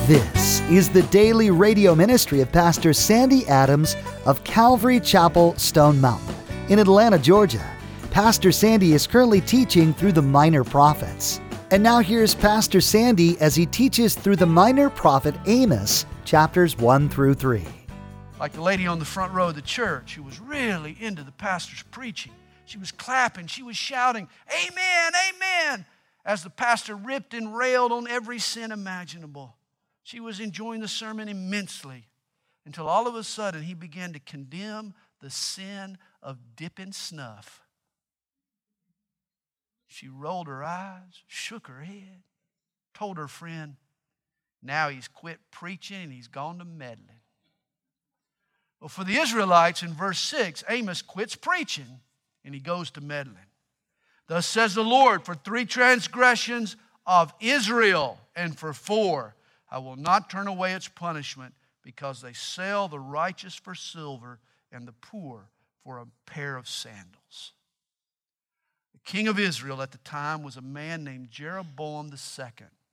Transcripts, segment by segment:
This is the daily radio ministry of Pastor Sandy Adams of Calvary Chapel, Stone Mountain in Atlanta, Georgia. Pastor Sandy is currently teaching through the Minor Prophets. And now here's Pastor Sandy as he teaches through the Minor Prophet Amos, chapters 1 through 3. Like the lady on the front row of the church who was really into the pastor's preaching. She was clapping, she was shouting, "Amen, amen," as the pastor ripped and railed on every sin imaginable. She was enjoying the sermon immensely until all of a sudden he began to condemn the sin of dipping snuff. She rolled her eyes, shook her head, told her friend, now he's quit preaching and he's gone to meddling. Well, for the Israelites in verse 6, Amos quits preaching and he goes to meddling. Thus says the Lord, for 3 transgressions of Israel and for 4, I will not turn away its punishment, because they sell the righteous for silver and the poor for a pair of sandals. The king of Israel at the time was a man named Jeroboam II.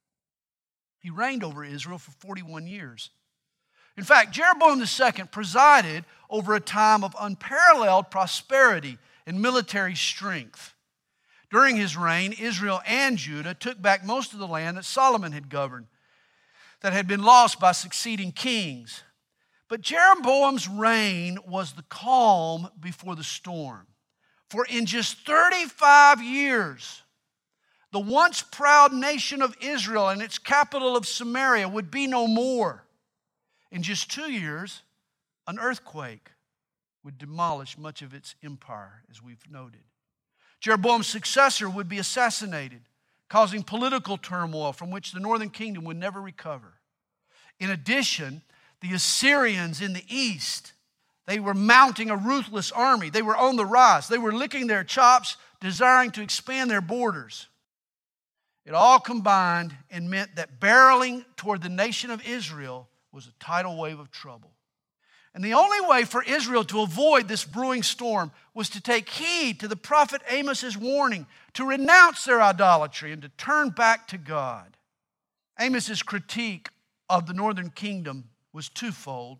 He reigned over Israel for 41 years. In fact, Jeroboam II presided over a time of unparalleled prosperity and military strength. During his reign, Israel and Judah took back most of the land that Solomon had governed, that had been lost by succeeding kings. But Jeroboam's reign was the calm before the storm. For in just 35 years, the once proud nation of Israel and its capital of Samaria would be no more. In just 2 years, an earthquake would demolish much of its empire, as we've noted. Jeroboam's successor would be assassinated, causing political turmoil from which the northern kingdom would never recover. In addition, the Assyrians in the east, they were mounting a ruthless army. They were on the rise. They were licking their chops, desiring to expand their borders. It all combined and meant that barreling toward the nation of Israel was a tidal wave of trouble. And the only way for Israel to avoid this brewing storm was to take heed to the prophet Amos's warning, to renounce their idolatry and to turn back to God. Amos's critique of the northern kingdom was twofold: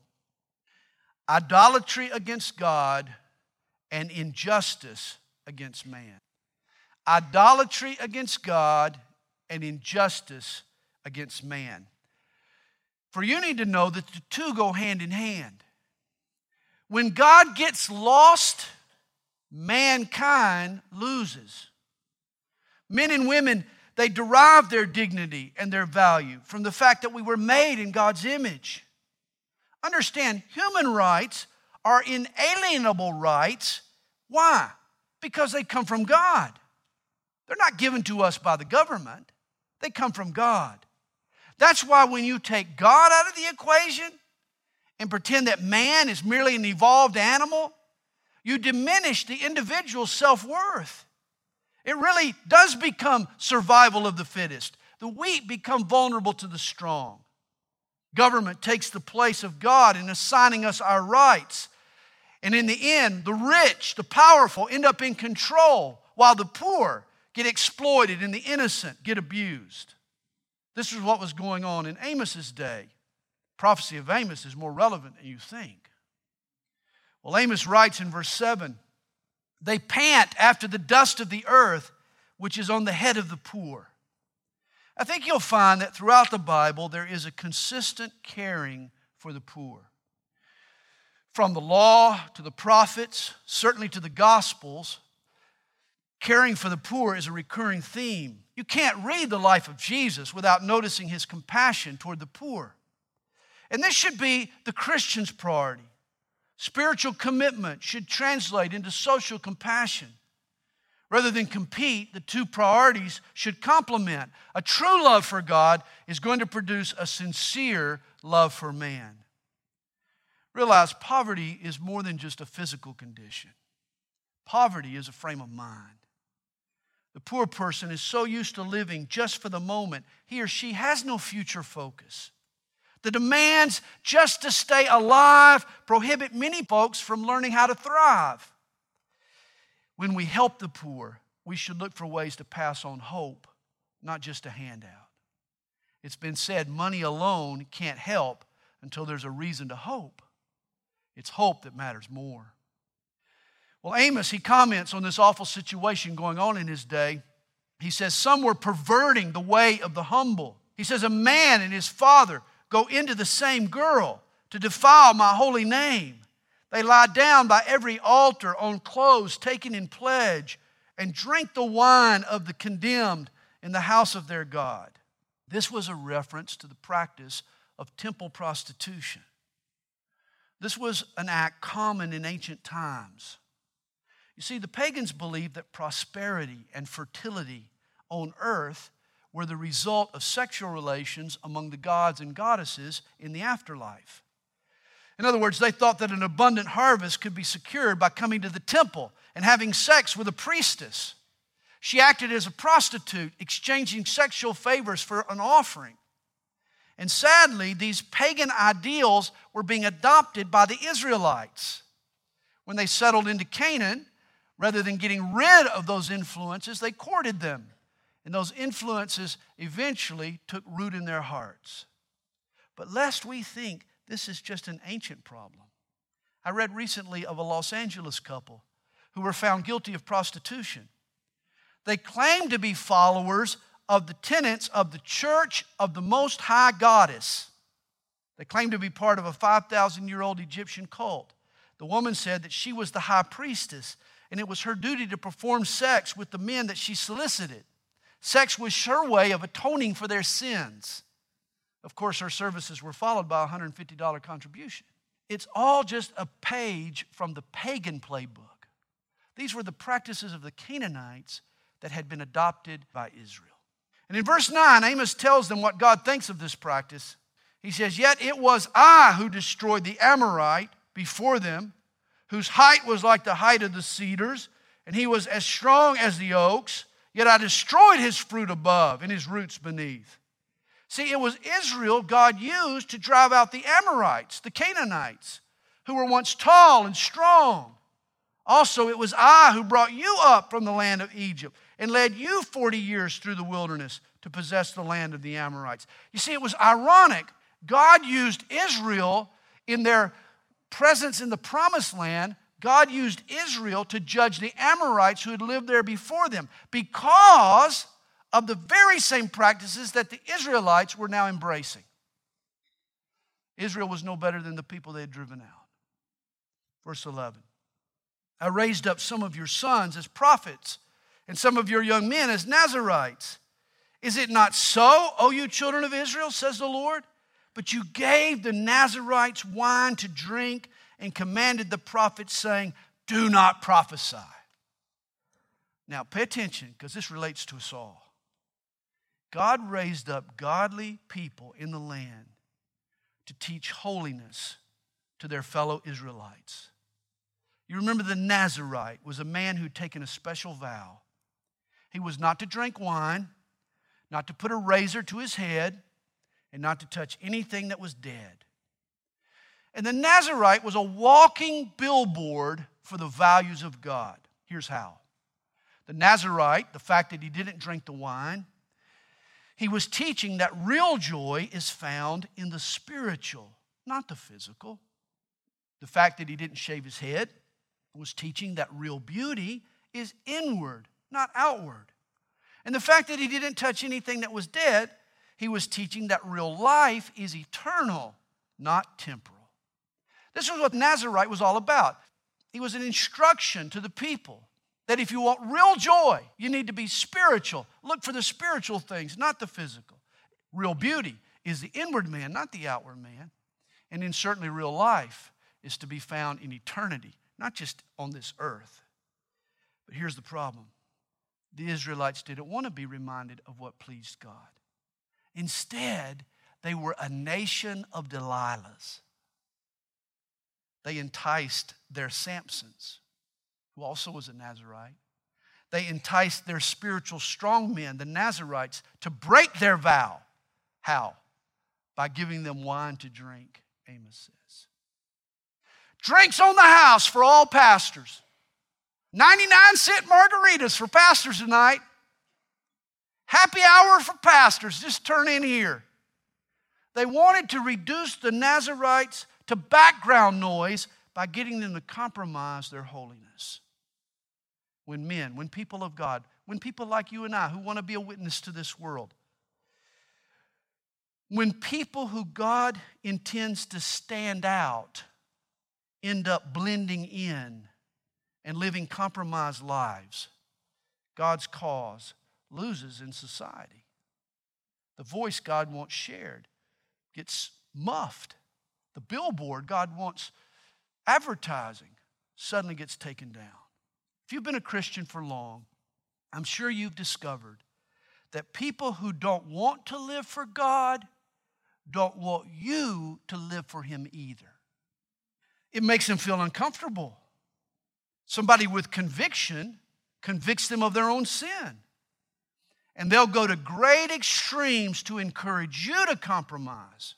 idolatry against God and injustice against man. Idolatry against God and injustice against man. For you need to know that the two go hand in hand. When God gets lost, mankind loses. Men and women, they derive their dignity and their value from the fact that we were made in God's image. Understand, human rights are inalienable rights. Why? Because they come from God. They're not given to us by the government. They come from God. That's why when you take God out of the equation and pretend that man is merely an evolved animal, you diminish the individual's self-worth. It really does become survival of the fittest. The weak become vulnerable to the strong. Government takes the place of God in assigning us our rights. And in the end, the rich, the powerful end up in control, while the poor get exploited and the innocent get abused. This is what was going on in Amos's day. Prophecy of Amos is more relevant than you think. Well, Amos writes in verse 7, they pant after the dust of the earth, which is on the head of the poor. I think you'll find that throughout the Bible there is a consistent caring for the poor. From the law to the prophets, certainly to the Gospels, caring for the poor is a recurring theme. You can't read the life of Jesus without noticing his compassion toward the poor. And this should be the Christian's priority. Spiritual commitment should translate into social compassion. Rather than compete, the two priorities should complement. A true love for God is going to produce a sincere love for man. Realize poverty is more than just a physical condition. Poverty is a frame of mind. The poor person is so used to living just for the moment, he or she has no future focus. The demands just to stay alive prohibit many folks from learning how to thrive. When we help the poor, we should look for ways to pass on hope, not just a handout. It's been said money alone can't help until there's a reason to hope. It's hope that matters more. Well, Amos, he comments on this awful situation going on in his day. He says, some were perverting the way of the humble. He says, a man and his father go into the same girl to defile my holy name. They lie down by every altar on clothes taken in pledge and drink the wine of the condemned in the house of their God. This was a reference to the practice of temple prostitution. This was an act common in ancient times. You see, the pagans believed that prosperity and fertility on earth were the result of sexual relations among the gods and goddesses in the afterlife. In other words, they thought that an abundant harvest could be secured by coming to the temple and having sex with a priestess. She acted as a prostitute, exchanging sexual favors for an offering. And sadly, these pagan ideals were being adopted by the Israelites. When they settled into Canaan, rather than getting rid of those influences, they courted them. And those influences eventually took root in their hearts. But lest we think this is just an ancient problem. I read recently of a Los Angeles couple who were found guilty of prostitution. They claimed to be followers of the tenets of the Church of the Most High Goddess. They claimed to be part of a 5,000-year-old Egyptian cult. The woman said that she was the high priestess, and it was her duty to perform sex with the men that she solicited. Sex was her way of atoning for their sins. Of course, her services were followed by a $150 contribution. It's all just a page from the pagan playbook. These were the practices of the Canaanites that had been adopted by Israel. And in verse 9, Amos tells them what God thinks of this practice. He says, yet it was I who destroyed the Amorite before them, whose height was like the height of the cedars, and he was as strong as the oaks, yet I destroyed his fruit above and his roots beneath. See, it was Israel God used to drive out the Amorites, the Canaanites, who were once tall and strong. Also, it was I who brought you up from the land of Egypt and led you 40 years through the wilderness to possess the land of the Amorites. You see, it was ironic. God used Israel in their presence in the promised land. God used Israel to judge the Amorites who had lived there before them because of the very same practices that the Israelites were now embracing. Israel was no better than the people they had driven out. Verse 11. I raised up some of your sons as prophets and some of your young men as Nazarites. Is it not so, O you children of Israel, says the Lord? But you gave the Nazarites wine to drink and commanded the prophets, saying, do not prophesy. Now pay attention, because this relates to us all. God raised up godly people in the land to teach holiness to their fellow Israelites. You remember the Nazarite was a man who'd taken a special vow. He was not to drink wine, not to put a razor to his head, and not to touch anything that was dead. And the Nazarite was a walking billboard for the values of God. Here's how. The Nazarite, the fact that he didn't drink the wine, he was teaching that real joy is found in the spiritual, not the physical. The fact that he didn't shave his head was teaching that real beauty is inward, not outward. And the fact that he didn't touch anything that was dead, he was teaching that real life is eternal, not temporal. This was what Nazarite was all about. He was an instruction to the people that if you want real joy, you need to be spiritual. Look for the spiritual things, not the physical. Real beauty is the inward man, not the outward man. And then certainly real life is to be found in eternity, not just on this earth. But here's the problem. The Israelites didn't want to be reminded of what pleased God. Instead, they were a nation of Delilahs. They enticed their Samsons, who also was a Nazarite. They enticed their spiritual strong men, the Nazarites, to break their vow. How? By giving them wine to drink, Amos says. Drinks on the house for all pastors. 99-cent margaritas for pastors tonight. Happy hour for pastors. Just turn in here. They wanted to reduce the Nazarites to background noise by getting them to compromise their holiness. When people of God, when people like you and I who want to be a witness to this world, when people who God intends to stand out end up blending in and living compromised lives, God's cause loses in society. The voice God wants shared gets muffed. The billboard God wants advertising suddenly gets taken down. If you've been a Christian for long, I'm sure you've discovered that people who don't want to live for God don't want you to live for Him either. It makes them feel uncomfortable. Somebody with conviction convicts them of their own sin. And they'll go to great extremes to encourage you to compromise.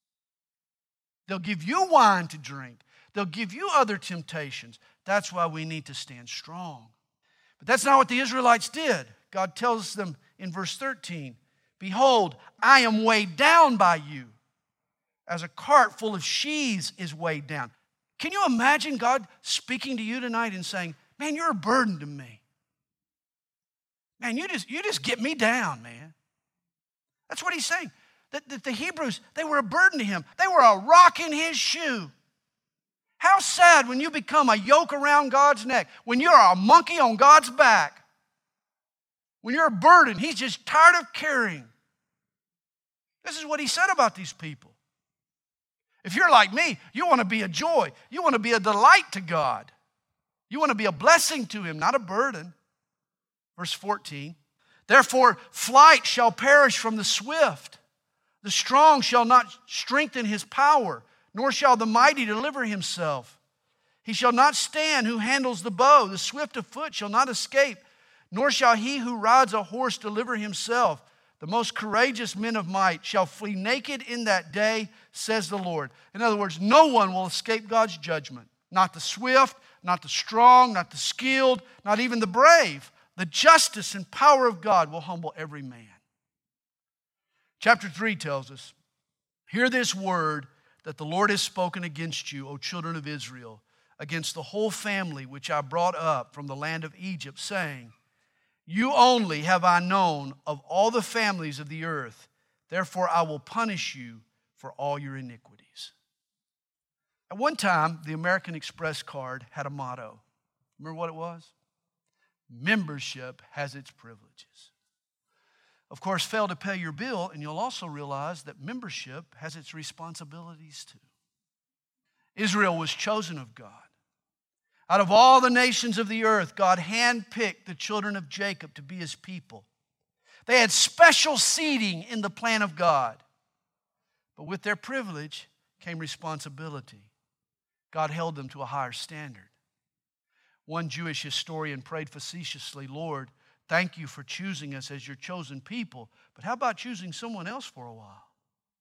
They'll give you wine to drink. They'll give you other temptations. That's why we need to stand strong. But that's not what the Israelites did. God tells them in verse 13, "Behold, I am weighed down by you, as a cart full of sheaves is weighed down." Can you imagine God speaking to you tonight and saying, "Man, you're a burden to me. Man, you just get me down, man." That's what He's saying. That the Hebrews, they were a burden to Him. They were a rock in His shoe. How sad when you become a yoke around God's neck, when you're a monkey on God's back, when you're a burden He's just tired of carrying. This is what He said about these people. If you're like me, you want to be a joy. You want to be a delight to God. You want to be a blessing to Him, not a burden. Verse 14, "Therefore flight shall perish from the swift. The strong shall not strengthen his power, nor shall the mighty deliver himself. He shall not stand who handles the bow. The swift of foot shall not escape, nor shall he who rides a horse deliver himself. The most courageous men of might shall flee naked in that day, says the Lord." In other words, no one will escape God's judgment. Not the swift, not the strong, not the skilled, not even the brave. The justice and power of God will humble every man. Chapter 3 tells us, "Hear this word that the Lord has spoken against you, O children of Israel, against the whole family which I brought up from the land of Egypt, saying, You only have I known of all the families of the earth. Therefore I will punish you for all your iniquities." At one time, the American Express card had a motto. Remember what it was? Membership has its privileges. Of course, fail to pay your bill, and you'll also realize that membership has its responsibilities too. Israel was chosen of God. Out of all the nations of the earth, God handpicked the children of Jacob to be His people. They had special seating in the plan of God. But with their privilege came responsibility. God held them to a higher standard. One Jewish historian prayed facetiously, "Lord, thank you for choosing us as your chosen people, but how about choosing someone else for a while?"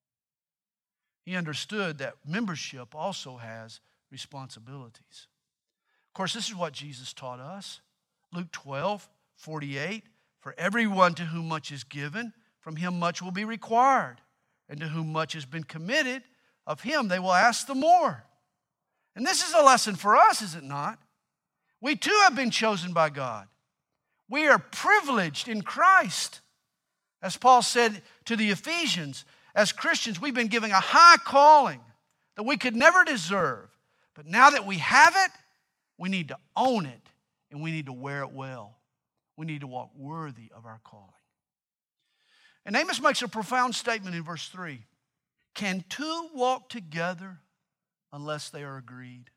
He understood that membership also has responsibilities. Of course, this is what Jesus taught us. Luke 12:48, "For everyone to whom much is given, from him much will be required. And to whom much has been committed, of him they will ask the more." And this is a lesson for us, is it not? We too have been chosen by God. We are privileged in Christ. As Paul said to the Ephesians, as Christians, we've been given a high calling that we could never deserve. But now that we have it, we need to own it and we need to wear it well. We need to walk worthy of our calling. And Amos makes a profound statement in verse 3. "Can two walk together unless they are agreed?"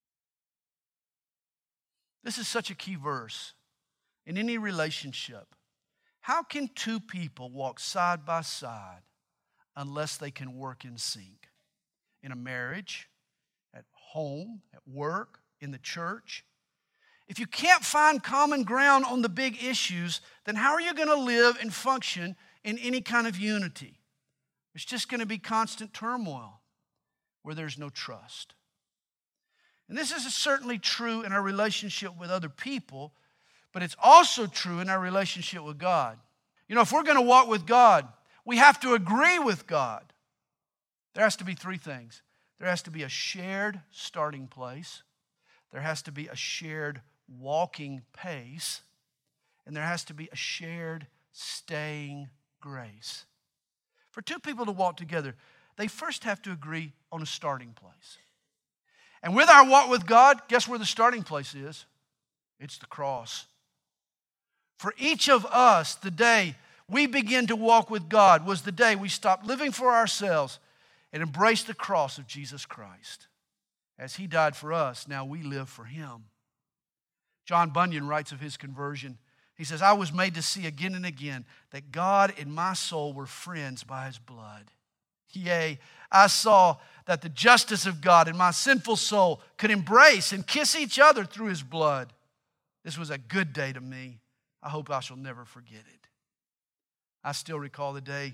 This is such a key verse in any relationship. How can two people walk side by side unless they can work in sync? In a marriage, at home, at work, in the church. If you can't find common ground on the big issues, then how are you going to live and function in any kind of unity? It's just going to be constant turmoil where there's no trust. And this is certainly true in our relationship with other people, but it's also true in our relationship with God. You know, if we're going to walk with God, we have to agree with God. There has to be three things. There has to be a shared starting place. There has to be a shared walking pace. And there has to be a shared staying grace. For two people to walk together, they first have to agree on a starting place. And with our walk with God, guess where the starting place is? It's the cross. For each of us, the day we begin to walk with God was the day we stopped living for ourselves and embraced the cross of Jesus Christ. As He died for us, now we live for Him. John Bunyan writes of his conversion. He says, I was made to see again and again that God and my soul were friends by His blood. Yea, I saw that the justice of God and my sinful soul could embrace and kiss each other through His blood. This was a good day to me. I hope I shall never forget it. I still recall the day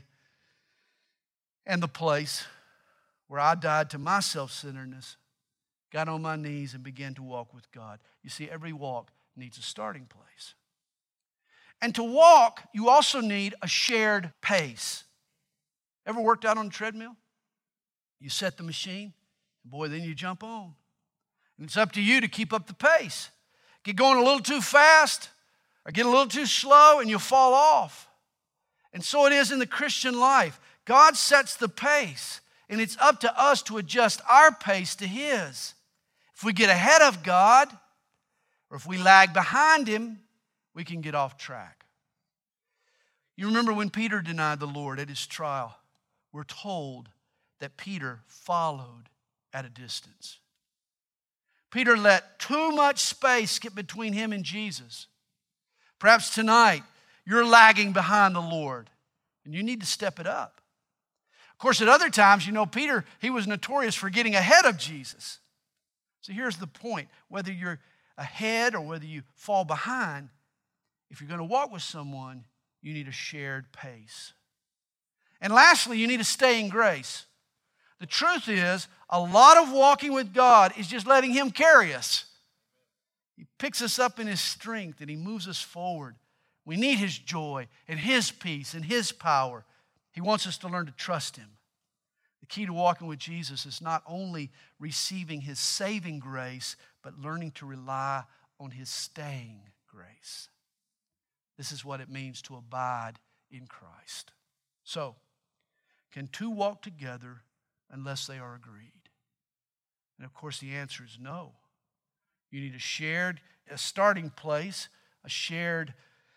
and the place where I died to my self-centeredness, got on my knees, and began to walk with God. You see, every walk needs a starting place. And to walk, you also need a shared pace. Ever worked out on a treadmill? You set the machine, and boy, then you jump on. And it's up to you to keep up the pace. Get going a little too fast or get a little too slow and you'll fall off. And so it is in the Christian life. God sets the pace, and it's up to us to adjust our pace to His. If we get ahead of God or if we lag behind Him, we can get off track. You remember when Peter denied the Lord at his trial? We're told that Peter followed at a distance. Peter let too much space get between him and Jesus. Perhaps tonight you're lagging behind the Lord and you need to step it up. Of course, at other times, Peter, he was notorious for getting ahead of Jesus. So here's the point. Whether you're ahead or whether you fall behind, if you're going to walk with someone, you need a shared pace. And lastly, you need to stay in grace. The truth is, a lot of walking with God is just letting Him carry us. He picks us up in His strength and He moves us forward. We need His joy and His peace and His power. He wants us to learn to trust Him. The key to walking with Jesus is not only receiving His saving grace, but learning to rely on His staying grace. This is what it means to abide in Christ. So, can two walk together unless they are agreed? And of course, the answer is no. You need a starting place, a shared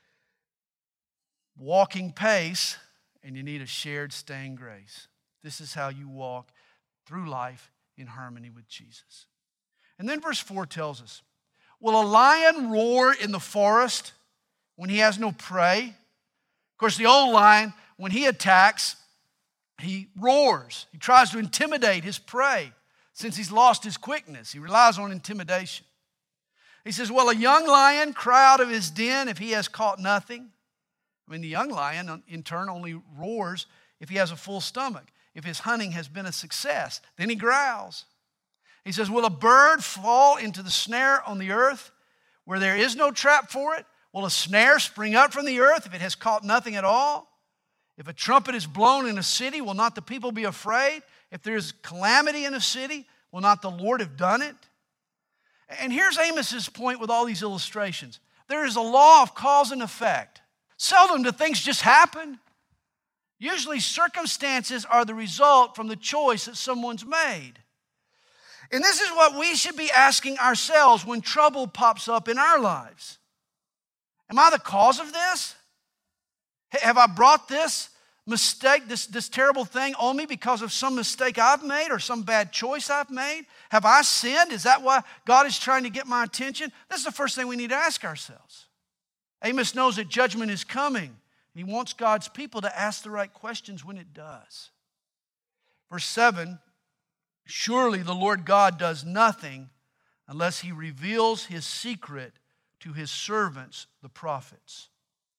walking pace, and you need a shared staying grace. This is how you walk through life in harmony with Jesus. And then verse 4 tells us, will a lion roar in the forest when he has no prey? Of course, the old lion, when he attacks, he roars. He tries to intimidate his prey. Since he's lost his quickness, he relies on intimidation. He says, will a young lion cry out of his den if he has caught nothing? I mean, the young lion, in turn, only roars if he has a full stomach. If his hunting has been a success, then he growls. He says, will a bird fall into the snare on the earth where there is no trap for it? Will a snare spring up from the earth if it has caught nothing at all? If a trumpet is blown in a city, will not the people be afraid? If there is calamity in a city, will not the Lord have done it? And here's Amos's point with all these illustrations. There is a law of cause and effect. Seldom do things just happen. Usually circumstances are the result from the choice that someone's made. And this is what we should be asking ourselves when trouble pops up in our lives. Am I the cause of this? Have I brought this mistake, this terrible thing on me because of some mistake I've made or some bad choice I've made? Have I sinned? Is that why God is trying to get my attention? This is the first thing we need to ask ourselves. Amos knows that judgment is coming. He wants God's people to ask the right questions when it does. Verse 7, surely the Lord God does nothing unless He reveals His secret to His servants, the prophets.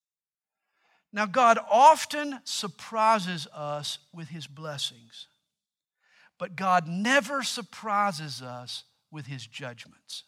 Now, God often surprises us with His blessings, but God never surprises us with His judgments.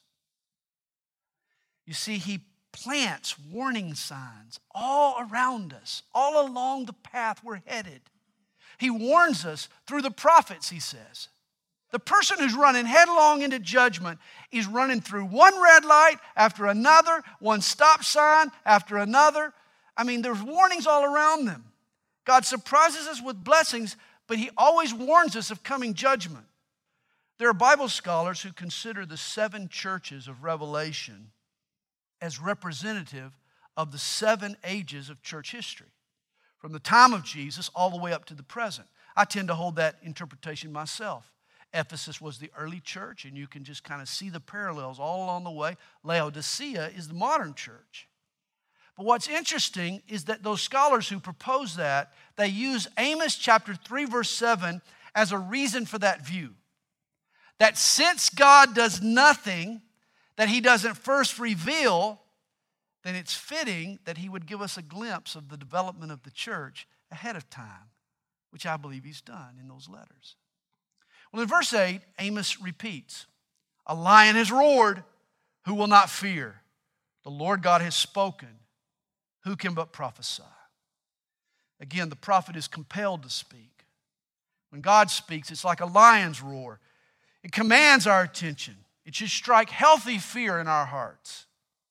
You see, He plants warning signs all around us, all along the path we're headed. He warns us through the prophets, he says. The person who's running headlong into judgment is running through one red light after another, one stop sign after another. I mean, there's warnings all around them. God surprises us with blessings, but he always warns us of coming judgment. There are Bible scholars who consider the 7 churches of Revelation as representative of the 7 ages of church history, from the time of Jesus all the way up to the present. I tend to hold that interpretation myself. Ephesus was the early church, and you can just kind of see the parallels all along the way. Laodicea is the modern church. But what's interesting is that those scholars who propose that, they use Amos chapter 3, verse 7 as a reason for that view. That since God does nothing that he doesn't first reveal, then it's fitting that he would give us a glimpse of the development of the church ahead of time, which I believe he's done in those letters. Well, in verse 8, Amos repeats, "A lion has roared, who will not fear? The Lord God has spoken, who can but prophesy?" Again, the prophet is compelled to speak. When God speaks, it's like a lion's roar. It commands our attention. It should strike healthy fear in our hearts.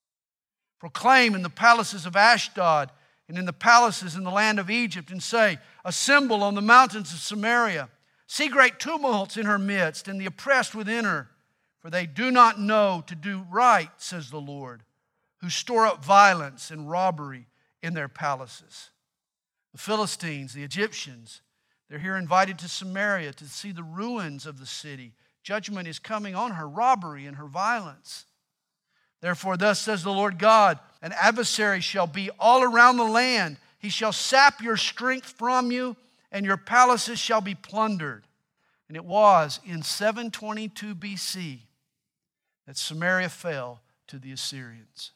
Proclaim in the palaces of Ashdod and in the palaces in the land of Egypt, and say, "Assemble on the mountains of Samaria. See great tumults in her midst, and the oppressed within her. For they do not know to do right, says the Lord, who store up violence and robbery in their palaces." The Philistines, the Egyptians, they're here invited to Samaria to see the ruins of the city. Judgment is coming on her robbery and her violence. "Therefore, thus says the Lord God, an adversary shall be all around the land. He shall sap your strength from you, and your palaces shall be plundered." And it was in 722 BC that Samaria fell to the Assyrians.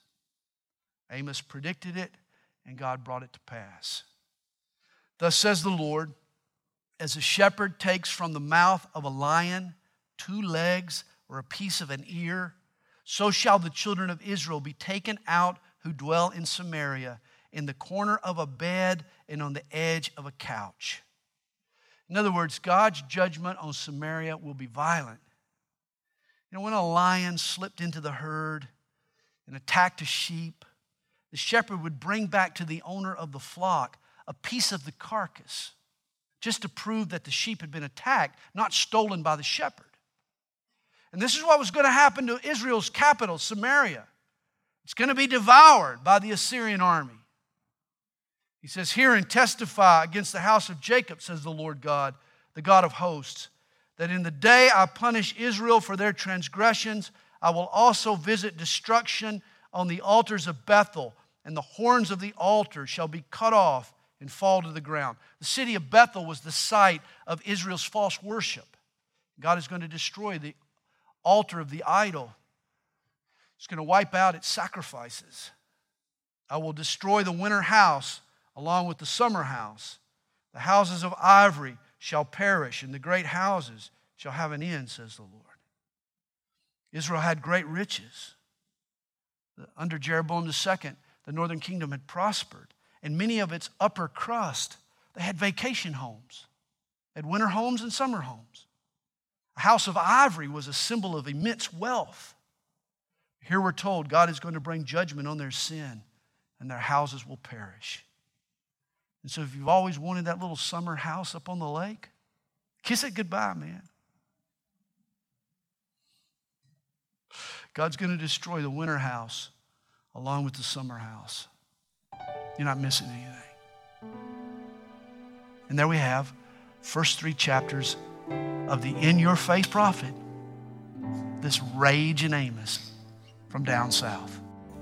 Amos predicted it, and God brought it to pass. "Thus says the Lord, as a shepherd takes from the mouth of a lion 2 legs or a piece of an ear, so shall the children of Israel be taken out who dwell in Samaria, in the corner of a bed and on the edge of a couch." In other words, God's judgment on Samaria will be violent. You know, when a lion slipped into the herd and attacked a sheep, the shepherd would bring back to the owner of the flock a piece of the carcass, just to prove that the sheep had been attacked, not stolen by the shepherd. And this is what was going to happen to Israel's capital, Samaria. It's going to be devoured by the Assyrian army. He says, "Hear and testify against the house of Jacob, says the Lord God, the God of hosts, that in the day I punish Israel for their transgressions, I will also visit destruction on the altars of Bethel, and the horns of the altar shall be cut off and fall to the ground." The city of Bethel was the site of Israel's false worship. God is going to destroy the altar of the idol. It's going to wipe out its sacrifices. "I will destroy the winter house along with the summer house. The houses of ivory shall perish, and the great houses shall have an end, says the Lord." Israel had great riches. Under Jeroboam II, the northern kingdom had prospered, and many of its upper crust, they had vacation homes. They had winter homes and summer homes. A house of ivory was a symbol of immense wealth. Here we're told God is going to bring judgment on their sin, and their houses will perish. And so if you've always wanted that little summer house up on the lake, kiss it goodbye, man. God's going to destroy the winter house along with the summer house. You're not missing anything. And there we have first 3 chapters of the In Your Faith prophet, this rage in Amos from down south.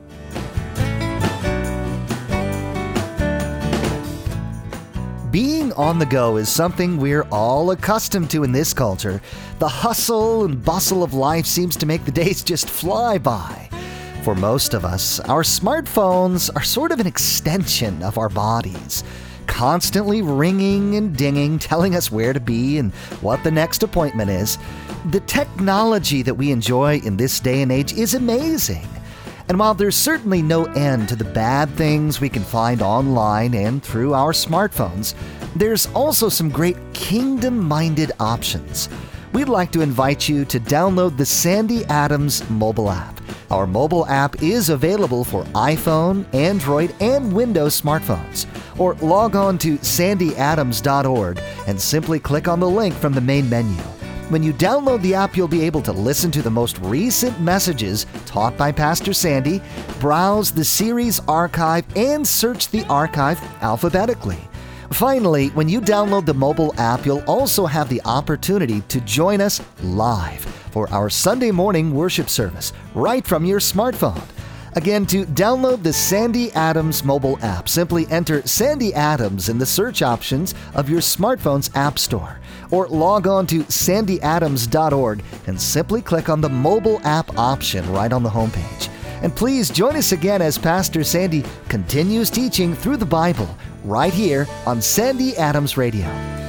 Being on the go is something we're all accustomed to in this culture. The hustle and bustle of life seems to make the days just fly by. For most of us, our smartphones are sort of an extension of our bodies, constantly ringing and dinging, telling us where to be and what the next appointment is. The technology that we enjoy in this day and age is amazing. And while there's certainly no end to the bad things we can find online and through our smartphones, there's also some great kingdom-minded options. We'd like to invite you to download the Sandy Adams mobile app. Our mobile app is available for iPhone, Android, and Windows smartphones. Or log on to sandyadams.org and simply click on the link from the main menu. When you download the app, you'll be able to listen to the most recent messages taught by Pastor Sandy, browse the series archive, and search the archive alphabetically. Finally, when you download the mobile app, you'll also have the opportunity to join us live for our Sunday morning worship service right from your smartphone. Again, to download the Sandy Adams mobile app, simply enter Sandy Adams in the search options of your smartphone's app store, or log on to sandyadams.org and simply click on the mobile app option right on the homepage. And please join us again as Pastor Sandy continues teaching through the Bible right here on Sandy Adams Radio.